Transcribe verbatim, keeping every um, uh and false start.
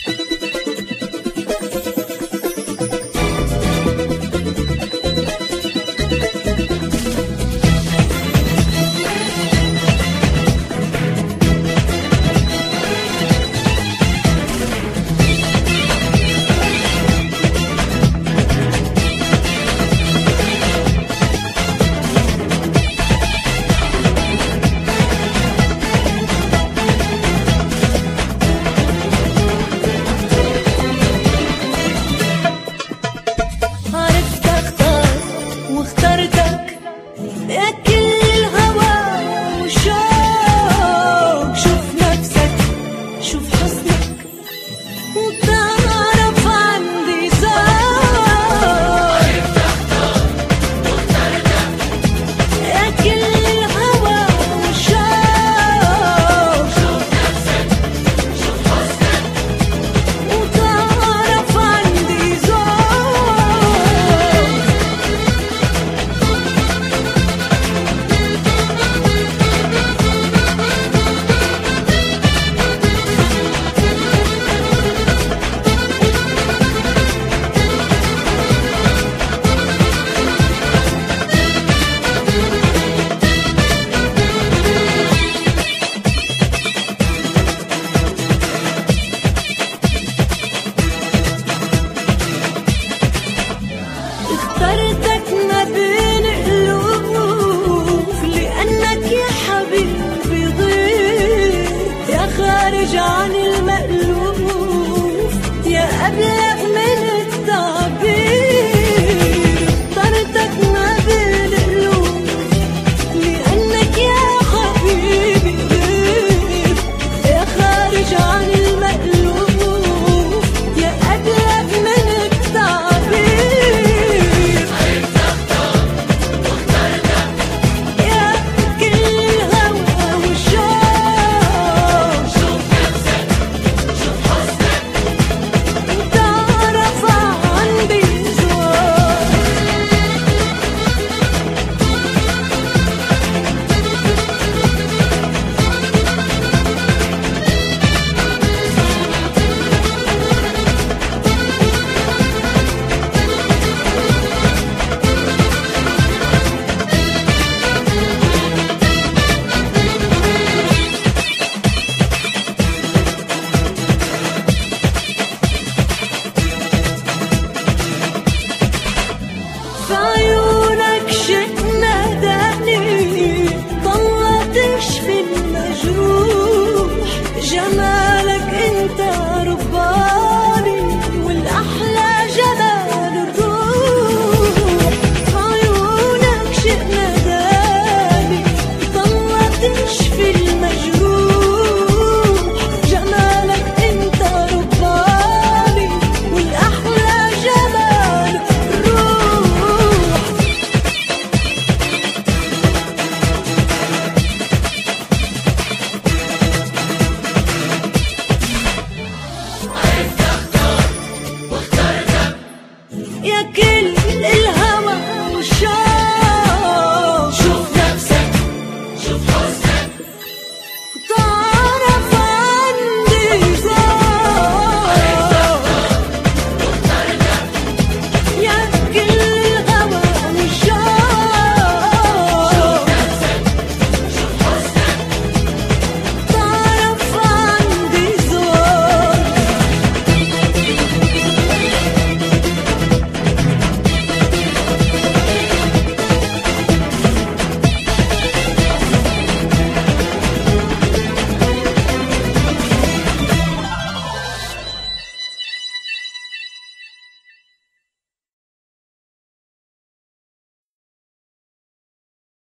عن المألوف يا أبلغ من التعبير، اخترتك ما بين الألوف لأنك يا حبيبي غير، يا خارج عن المألوف يا أبلغ من التعبير. عرفت أختار واخترتك يا كل الهوى والشوق، شوف نفسك شوف حسنك وتعرف عندي ذوق. في عيونك شئ ناداني، طلع تشفي المجروح، جمالك انت